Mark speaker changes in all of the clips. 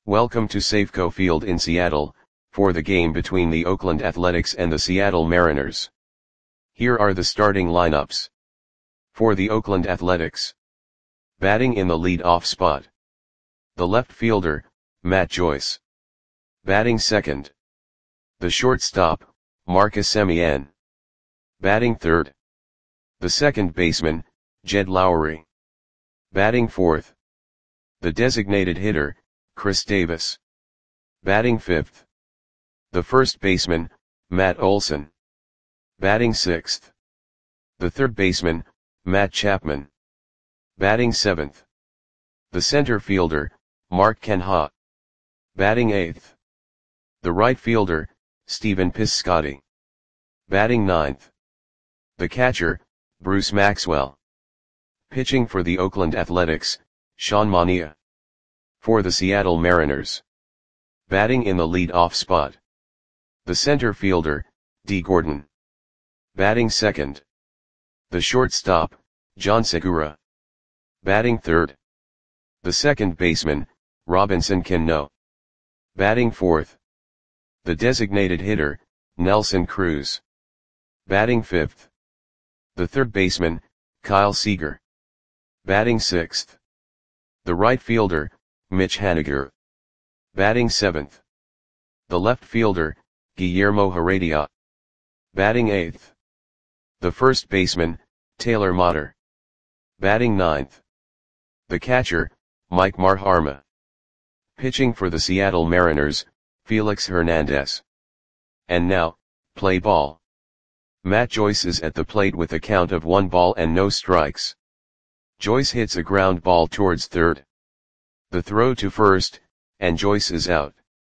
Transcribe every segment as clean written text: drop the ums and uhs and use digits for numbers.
Speaker 1: Welcome to Safeco Field in Seattle, for the game between the Oakland Athletics and the Seattle Mariners. Here are the starting lineups. For the Oakland Athletics. Batting in the lead-off spot. The left fielder, Matt Joyce. Batting second. The shortstop, Marcus Semien. Batting third. The second baseman, Jed Lowrie. Batting fourth. The designated hitter, Chris Davis. Batting fifth. The first baseman, Matt Olson. Batting sixth. The third baseman, Matt Chapman. Batting seventh. The center fielder, Mark Canha. Batting eighth. The right fielder, Stephen Piscotty. Batting ninth. The catcher, Bruce Maxwell. Pitching for the Oakland Athletics, Sean Manaea. For the Seattle Mariners. Batting in the lead-off spot. The center fielder, Dee Gordon. Batting second. The shortstop, John Segura. Batting third. The second baseman, Robinson Cano. Batting fourth. The designated hitter, Nelson Cruz. Batting fifth. The third baseman, Kyle Seager. Batting sixth. The right fielder, Mitch Haniger. Batting seventh. The left fielder, Guillermo Heredia. Batting eighth. The first baseman, Taylor Motter. Batting ninth. The catcher, Mike Marharma. Pitching for the Seattle Mariners, Felix Hernandez. And now, play ball. Matt Joyce is at the plate with a count of 1 ball and no strikes. Joyce hits a ground ball towards third. The throw to first, and Joyce is out.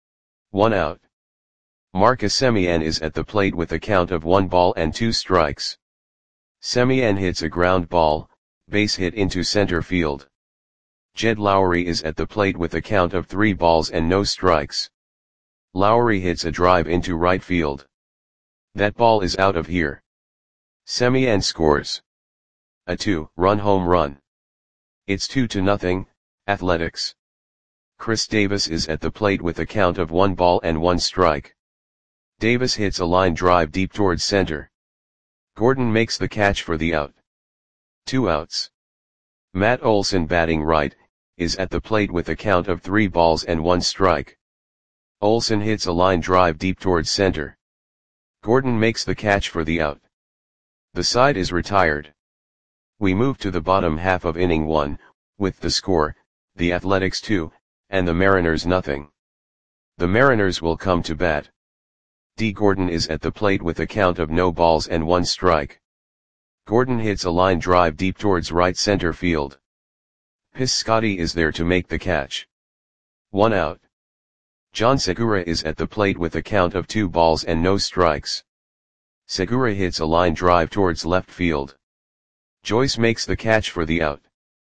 Speaker 1: 1 out. Marcus Semien is at the plate with a count of 1 ball and 2 strikes. Semien hits a ground ball, base hit into center field. Jed Lowrie is at the plate with a count of 3 balls and no strikes. Lowrie hits a drive into right field. That ball is out of here. Semien scores a 2-run home run. It's 2-0, Athletics. Chris Davis is at the plate with a count of 1 ball and 1 strike. Davis hits a line drive deep towards center. Gordon makes the catch for the out. 2 outs. Matt Olson, batting right, is at the plate with a count of 3 balls and 1 strike. Olson hits a line drive deep towards center. Gordon makes the catch for the out. The side is retired. We move to the bottom half of inning 1, with the score, the Athletics 2, and the Mariners 0. The Mariners will come to bat. Dee Gordon is at the plate with a count of no balls and 1 strike. Gordon hits a line drive deep towards right center field. Piscotty is there to make the catch. 1 out. John Segura is at the plate with a count of 2 balls and no strikes. Segura hits a line drive towards left field. Joyce makes the catch for the out.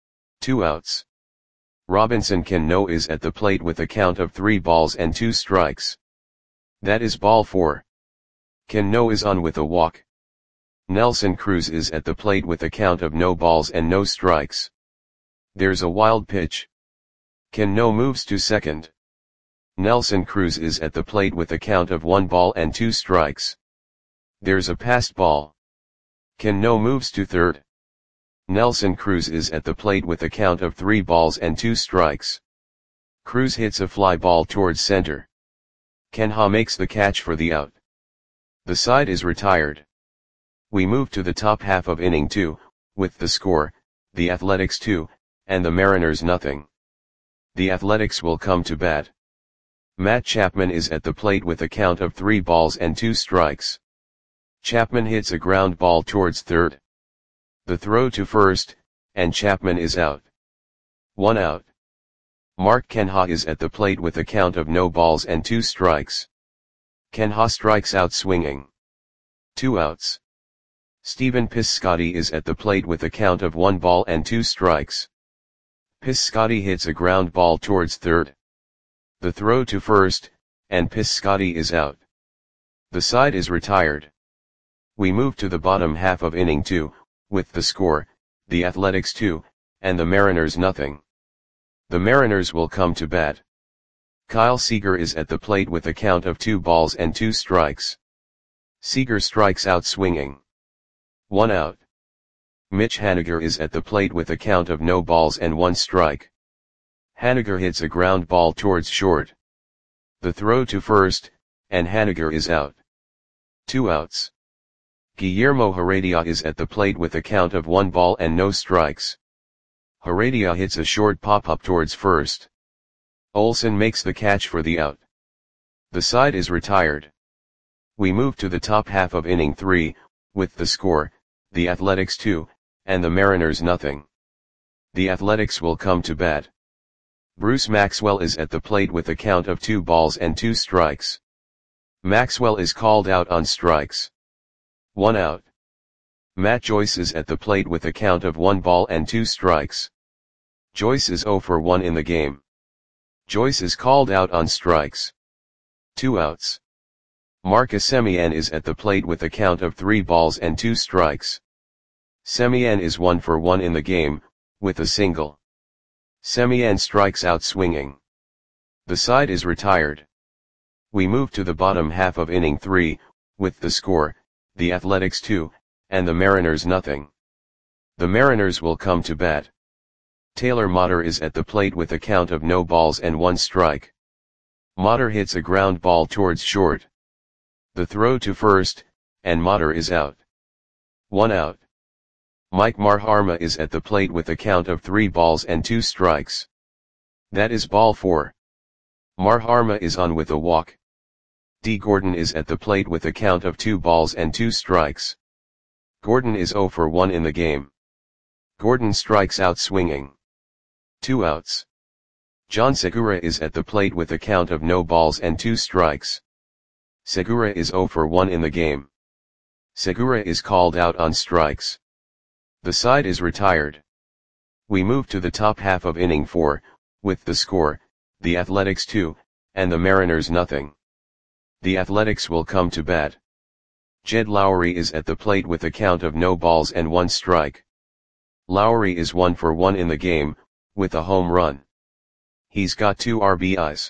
Speaker 1: 2 outs. Robinson Cano is at the plate with a count of 3 balls and 2 strikes. That is ball 4. Cano is on with a walk. Nelson Cruz is at the plate with a count of no balls and no strikes. There's a wild pitch. Cano moves to second. Nelson Cruz is at the plate with a count of 1 ball and 2 strikes. There's a passed ball. Cano moves to third. Nelson Cruz is at the plate with a count of 3 balls and 2 strikes. Cruz hits a fly ball towards center. Canha makes the catch for the out. The side is retired. We move to the top half of inning 2, with the score, the Athletics 2, and the Mariners 0. The Athletics will come to bat. Matt Chapman is at the plate with a count of 3 balls and 2 strikes. Chapman hits a ground ball towards third. The throw to first, and Chapman is out. 1 out. Mark Canha is at the plate with a count of no balls and 2 strikes. Canha strikes out swinging. 2 outs. Stephen Piscotty is at the plate with a count of 1 ball and 2 strikes. Piscotty hits a ground ball towards third. The throw to first, and Piscotty is out. The side is retired. We move to the bottom half of inning 2, with the score, the Athletics 2, and the Mariners 0. The Mariners will come to bat. Kyle Seager is at the plate with a count of 2 balls and 2 strikes. Seager strikes out swinging. 1 out. Mitch Haniger is at the plate with a count of no balls and 1 strike. Haniger hits a ground ball towards short. The throw to first, and Haniger is out. 2 outs. Guillermo Heredia is at the plate with a count of 1 ball and no strikes. Heredia hits a short pop-up towards first. Olson makes the catch for the out. The side is retired. We move to the top half of inning 3, with the score, the Athletics 2, and the Mariners nothing. The Athletics will come to bat. Bruce Maxwell is at the plate with a count of 2 balls and 2 strikes. Maxwell is called out on strikes. 1 out. Matt Joyce is at the plate with a count of 1 ball and 2 strikes. Joyce is 0 for 1 in the game. Joyce is called out on strikes. 2 outs. Marcus Semien is at the plate with a count of 3 balls and 2 strikes. Semien is 1 for 1 in the game, with a single. Semien strikes out swinging. The side is retired. We move to the bottom half of inning 3, with the score, the Athletics 2, and the Mariners nothing. The Mariners will come to bat. Taylor Motter is at the plate with a count of no balls and 1 strike. Motter hits a ground ball towards short. The throw to first, and Motter is out. 1 out. Mike Marharma is at the plate with a count of 3 balls and 2 strikes. That is ball 4. Marharma is on with a walk. D. Gordon is at the plate with a count of 2 balls and 2 strikes. Gordon is 0 for 1 in the game. Gordon strikes out swinging. 2 outs. John Segura is at the plate with a count of no balls and 2 strikes. Segura is 0 for 1 in the game. Segura is called out on strikes. The side is retired. We move to the top half of inning 4, with the score, the Athletics 2, and the Mariners nothing. The Athletics will come to bat. Jed Lowry is at the plate with a count of no balls and 1 strike. Lowry is 1 for 1 in the game, with a home run. He's got 2 RBIs.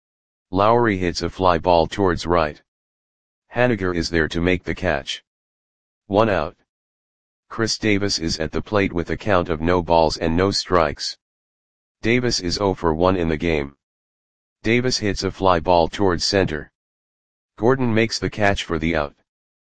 Speaker 1: Lowry hits a fly ball towards right. Haniger is there to make the catch. 1 out. Chris Davis is at the plate with a count of no balls and no strikes. Davis is 0 for 1 in the game. Davis hits a fly ball towards center. Gordon makes the catch for the out.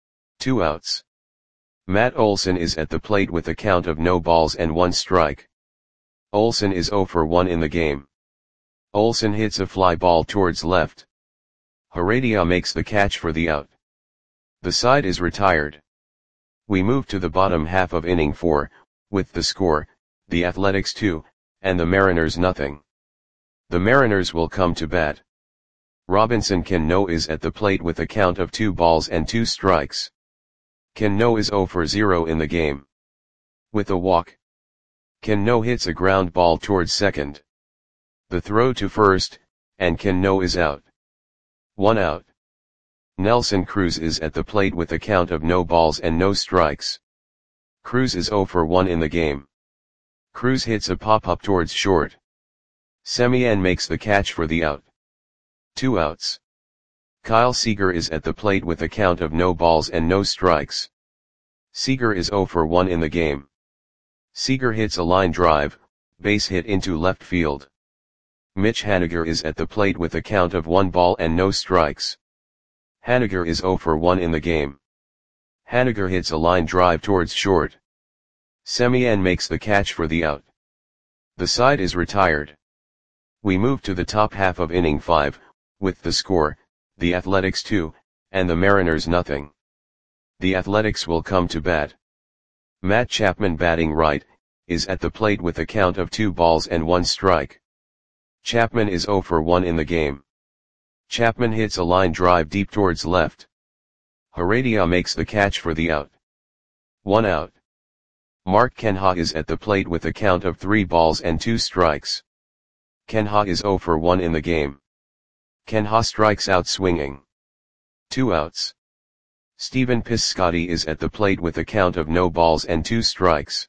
Speaker 1: 2 outs. Matt Olson is at the plate with a count of no balls and 1 strike. Olson is 0 for 1 in the game. Olson hits a fly ball towards left. Heredia makes the catch for the out. The side is retired. We move to the bottom half of inning 4, with the score, the Athletics 2, and the Mariners nothing. The Mariners will come to bat. Robinson Cano is at the plate with a count of 2 balls and 2 strikes. Cano is 0 for 0 in the game. With a walk. Cano hits a ground ball towards second. The throw to first, and Cano is out. 1 out. Nelson Cruz is at the plate with a count of no balls and no strikes. Cruz is 0 for 1 in the game. Cruz hits a pop-up towards short. Semien makes the catch for the out. 2 outs. Kyle Seager is at the plate with a count of no balls and no strikes. Seager is 0 for 1 in the game. Seager hits a line drive, base hit into left field. Mitch Haniger is at the plate with a count of 1 ball and no strikes. Haniger is 0 for 1 in the game. Haniger hits a line drive towards short. Semien makes the catch for the out. The side is retired. We move to the top half of inning 5, with the score, the Athletics 2, and the Mariners nothing. The Athletics will come to bat. Matt Chapman batting right, is at the plate with a count of 2 balls and 1 strike. Chapman is 0 for 1 in the game. Chapman hits a line drive deep towards left. Heredia makes the catch for the out. 1 out. Mark Canha is at the plate with a count of 3 balls and 2 strikes. Canha is 0 for 1 in the game. Canha strikes out swinging. 2 outs. Stephen Piscotty is at the plate with a count of no balls and 2 strikes.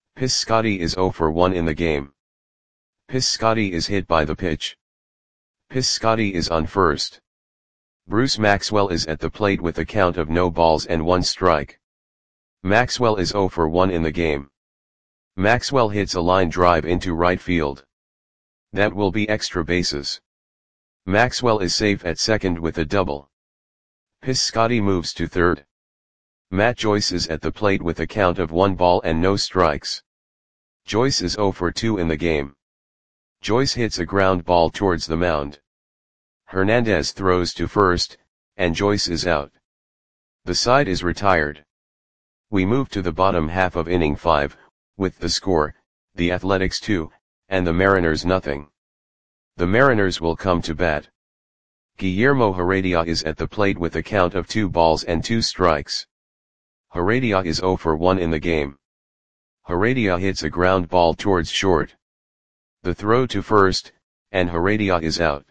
Speaker 1: Piscotty is 0 for 1 in the game. Piscotty is hit by the pitch. Piscotty is on first. Bruce Maxwell is at the plate with a count of no balls and 1 strike. Maxwell is 0 for 1 in the game. Maxwell hits a line drive into right field. That will be extra bases. Maxwell is safe at second with a double. Piscotty moves to third. Matt Joyce is at the plate with a count of 1 ball and no strikes. Joyce is 0 for 2 in the game. Joyce hits a ground ball towards the mound. Hernandez throws to first, and Joyce is out. The side is retired. We move to the bottom half of inning 5, with the score, the Athletics 2, and the Mariners nothing. The Mariners will come to bat. Guillermo Heredia is at the plate with a count of 2 balls and 2 strikes. Heredia is 0 for 1 in the game. Heredia hits a ground ball towards short. The throw to first, and Heredia is out.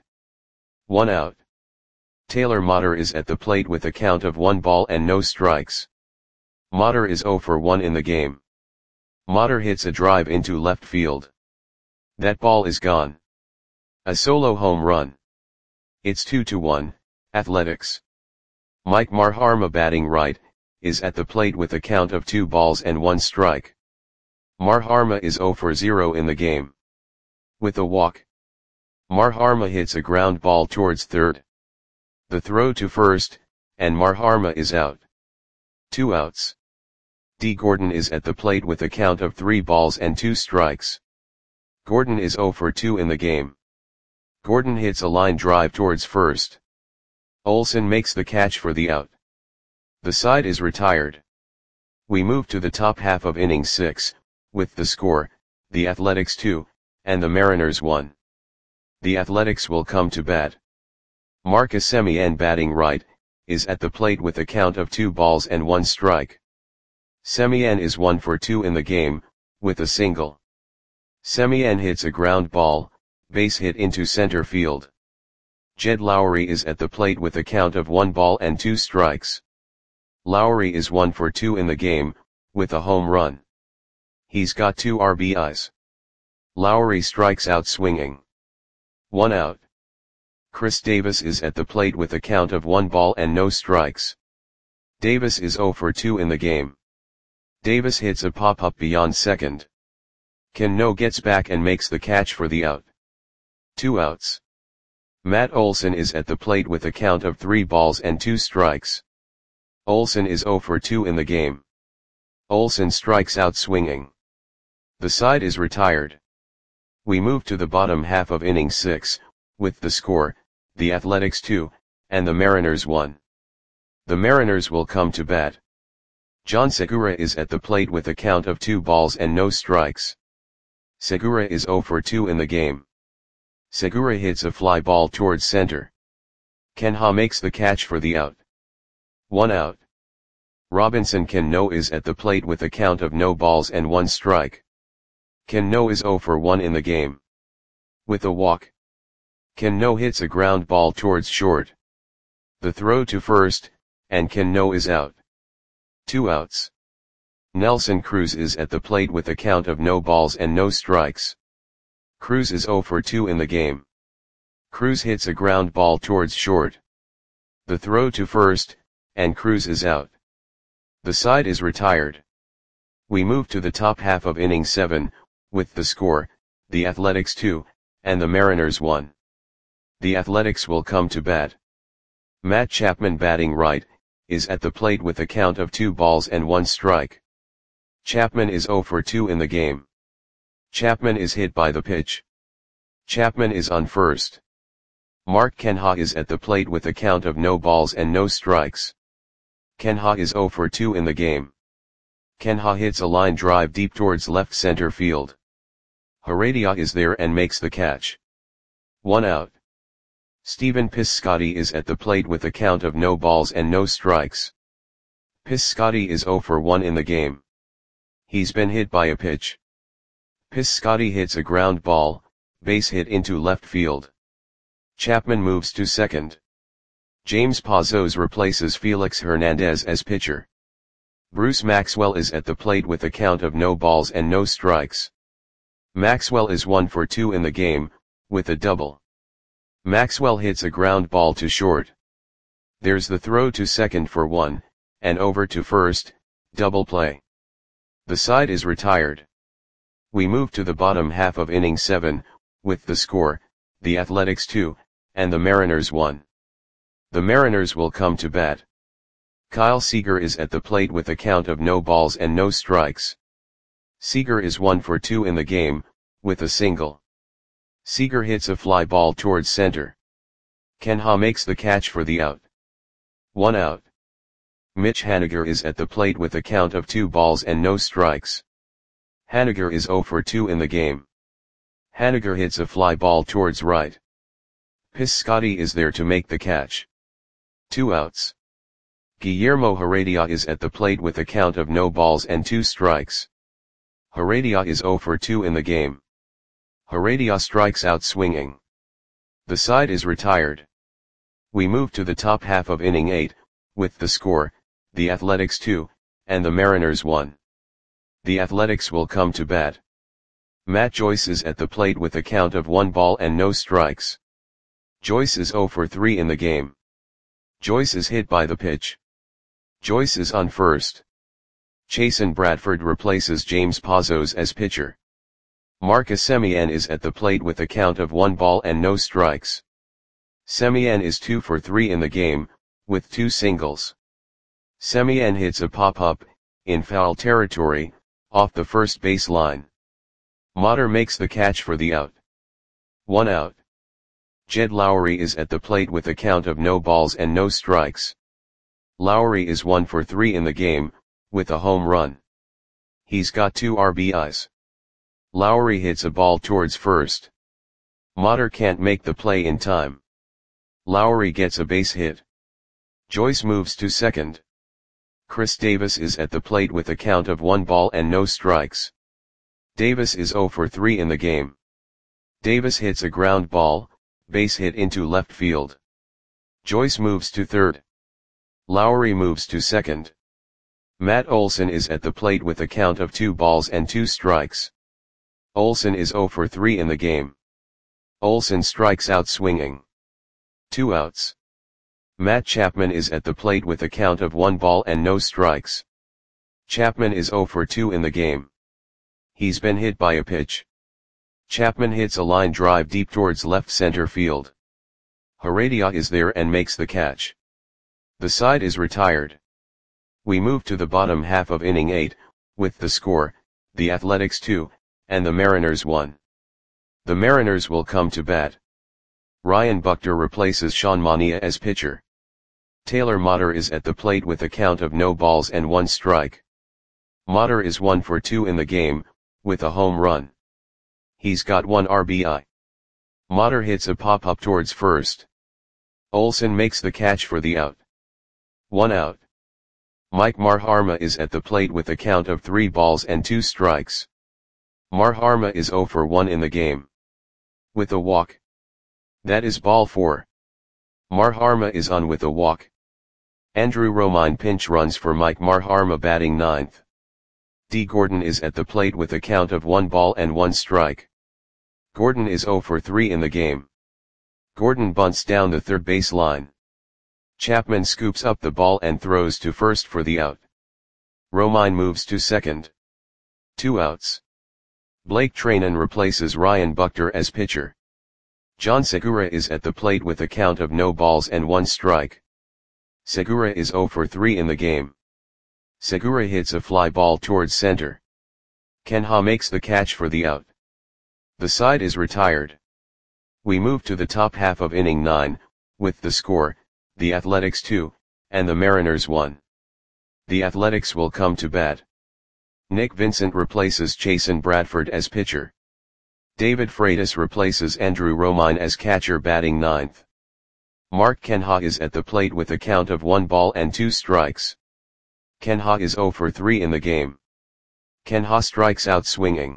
Speaker 1: 1 out. Taylor Motter is at the plate with a count of 1 ball and no strikes. Motter is 0 for 1 in the game. Motter hits a drive into left field. That ball is gone. A solo home run. It's 2-1, Athletics. Mike Marharma, batting right, is at the plate with a count of 2 balls and 1 strike. Marharma is 0 for 0 in the game. With a walk. Marharma hits a ground ball towards third. The throw to first, and Marharma is out. 2 outs. D. Gordon is at the plate with a count of 3 balls and 2 strikes. Gordon is 0 for 2 in the game. Gordon hits a line drive towards first. Olson makes the catch for the out. The side is retired. We move to the top half of inning 6, with the score, the Athletics 2, and the Mariners 1. The Athletics will come to bat. Marcus Semien, batting right, is at the plate with a count of 2 balls and 1 strike. Semien is 1 for 2 in the game, with a single. Semien hits a ground ball, base hit into center field. Jed Lowry is at the plate with a count of 1 ball and 2 strikes. Lowry is 1 for 2 in the game, with a home run. He's got 2 RBIs. Lowry strikes out swinging. 1 out. Chris Davis is at the plate with a count of 1 ball and no strikes. Davis is 0 for 2 in the game. Davis hits a pop-up beyond second. Cano gets back and makes the catch for the out. 2 outs. Matt Olson is at the plate with a count of 3 balls and 2 strikes. Olson is 0 for 2 in the game. Olson strikes out swinging. The side is retired. We move to the bottom half of inning 6, with the score, the Athletics 2, and the Mariners 1. The Mariners will come to bat. John Segura is at the plate with a count of 2 balls and no strikes. Segura is 0 for 2 in the game. Segura hits a fly ball towards center. Cano makes the catch for the out. 1 out. Robinson Cano is at the plate with a count of no balls and 1 strike. Cano is 0 for 1 in the game. With a walk. Cano hits a ground ball towards short. The throw to first, and Cano is out. 2 outs. Nelson Cruz is at the plate with a count of no balls and no strikes. Cruz is 0 for 2 in the game. Cruz hits a ground ball towards short. The throw to first, and Cruz is out. The side is retired. We move to the top half of inning 7, with the score, the Athletics 2, and the Mariners 1. The Athletics will come to bat. Matt Chapman, batting right, is at the plate with a count of 2 balls and 1 strike. Chapman is 0 for 2 in the game. Chapman is hit by the pitch. Chapman is on first. Mark Canha is at the plate with a count of no balls and no strikes. Canha is 0 for 2 in the game. Canha hits a line drive deep towards left center field. Heredia is there and makes the catch. 1 out. Stephen Piscotty is at the plate with a count of no balls and no strikes. Piscotty is 0 for 1 in the game. He's been hit by a pitch. Piscotty hits a ground ball, base hit into left field. Chapman moves to second. James Pazos replaces Felix Hernandez as pitcher. Bruce Maxwell is at the plate with a count of no balls and no strikes. Maxwell is 1 for 2 in the game, with a double. Maxwell hits a ground ball to short. There's the throw to second for 1, and over to first, double play. The side is retired. We move to the bottom half of inning 7, with the score, the Athletics 2, and the Mariners 1. The Mariners will come to bat. Kyle Seager is at the plate with a count of no balls and no strikes. Seager is 1 for 2 in the game, with a single. Seager hits a fly ball towards center. Ken Ha makes the catch for the out. 1 out. Mitch Haniger is at the plate with a count of 2 balls and no strikes. Haniger is 0 for 2 in the game. Haniger hits a fly ball towards right. Piscotty is there to make the catch. 2 outs. Guillermo Heredia is at the plate with a count of no balls and 2 strikes. Heredia is 0 for 2 in the game. Heredia strikes out swinging. The side is retired. We move to the top half of inning 8, with the score, the Athletics 2, and the Mariners 1. The Athletics will come to bat. Matt Joyce is at the plate with a count of 1 ball and no strikes. Joyce is 0 for 3 in the game. Joyce is hit by the pitch. Joyce is on first. Chasen Bradford replaces James Pazos as pitcher. Marcus Semien is at the plate with a count of 1 ball and no strikes. Semien is 2 for 3 in the game, with 2 singles. Semien hits a pop-up, in foul territory, off the first base line. Motter makes the catch for the out. 1 out. Jed Lowry is at the plate with a count of no balls and no strikes. Lowry is 1 for 3 in the game, with a home run. He's got 2 RBIs. Lowry hits a ball towards first. Motter can't make the play in time. Lowry gets a base hit. Joyce moves to second. Chris Davis is at the plate with a count of 1 ball and no strikes. Davis is 0 for 3 in the game. Davis hits a ground ball, base hit into left field. Joyce moves to third. Lowry moves to second. Matt Olson is at the plate with a count of 2 balls and 2 strikes. Olson is 0 for 3 in the game. Olson strikes out swinging. 2 outs. Matt Chapman is at the plate with a count of 1 ball and no strikes. Chapman is 0 for 2 in the game. He's been hit by a pitch. Chapman hits a line drive deep towards left center field. Heredia is there and makes the catch. The side is retired. We move to the bottom half of inning 8, with the score, the Athletics 2, and the Mariners 1. The Mariners will come to bat. Ryan Buchter replaces Sean Mania as pitcher. Taylor Motter is at the plate with a count of no balls and 1 strike. Motter is 1 for 2 in the game, with a home run. He's got 1 RBI. Motter hits a pop-up towards first. Olson makes the catch for the out. 1 out. Mike Marharma is at the plate with a count of 3 balls and 2 strikes. Marharma is 0 for 1 in the game. With a walk. That is ball 4. Marharma is on with a walk. Andrew Romine pinch runs for Mike Marharma batting 9th. D. Gordon is at the plate with a count of 1 ball and 1 strike. Gordon is 0 for 3 in the game. Gordon bunts down the third base line. Chapman scoops up the ball and throws to first for the out. Romine moves to second. 2 outs. Blake Trainen replaces Ryan Buchter as pitcher. John Segura is at the plate with a count of no balls and 1 strike. Segura is 0 for 3 in the game. Segura hits a fly ball towards center. Ken Ha makes the catch for the out. The side is retired. We move to the top half of inning 9, with the score, the Athletics 2, and the Mariners 1. The Athletics will come to bat. Nick Vincent replaces Chasen Bradford as pitcher. David Freitas replaces Andrew Romine as catcher batting 9th. Mark Kenha is at the plate with a count of 1 ball and 2 strikes. Kenha is 0 for 3 in the game. Kenha strikes out swinging.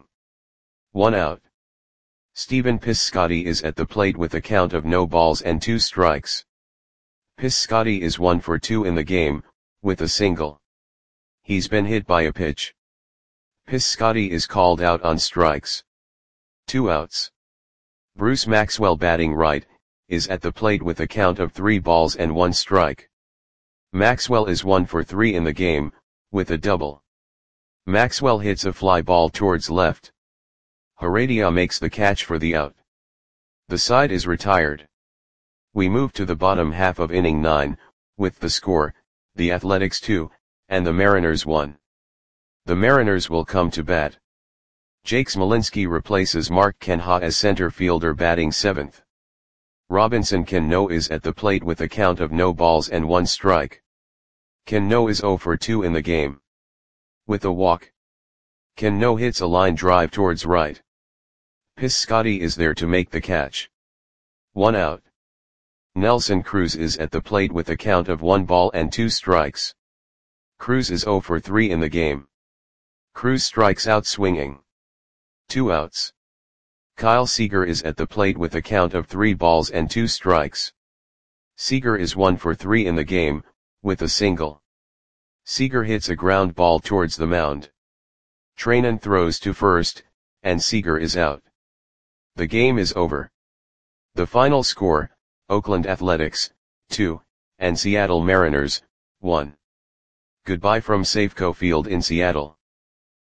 Speaker 1: 1 out. Stephen Piscotty is at the plate with a count of no balls and 2 strikes. Piscotty is 1 for 2 in the game, with a single. He's been hit by a pitch. Piscotty is called out on strikes. 2 outs. Bruce Maxwell batting right, is at the plate with a count of 3 balls and 1 strike. Maxwell is 1 for 3 in the game, with a double. Maxwell hits a fly ball towards left. Heredia makes the catch for the out. The side is retired. We move to the bottom half of inning 9, with the score, the Athletics 2, and the Mariners 1. The Mariners will come to bat. Jake Smolinski replaces Mark Canha as center fielder batting 7th. Robinson Cano is at the plate with a count of no balls and 1 strike. Cano is 0 for 2 in the game. With a walk. Cano hits a line drive towards right. Piscotty is there to make the catch. 1 out. Nelson Cruz is at the plate with a count of 1 ball and 2 strikes. Cruz is 0 for 3 in the game. Cruz strikes out swinging. 2 outs. Kyle Seager is at the plate with a count of 3 balls and 2 strikes. Seager is 1 for 3 in the game, with a single. Seager hits a ground ball towards the mound. Treinen throws to first, and Seager is out. The game is over. The final score, Oakland Athletics, 2, and Seattle Mariners, 1. Goodbye from Safeco Field in Seattle.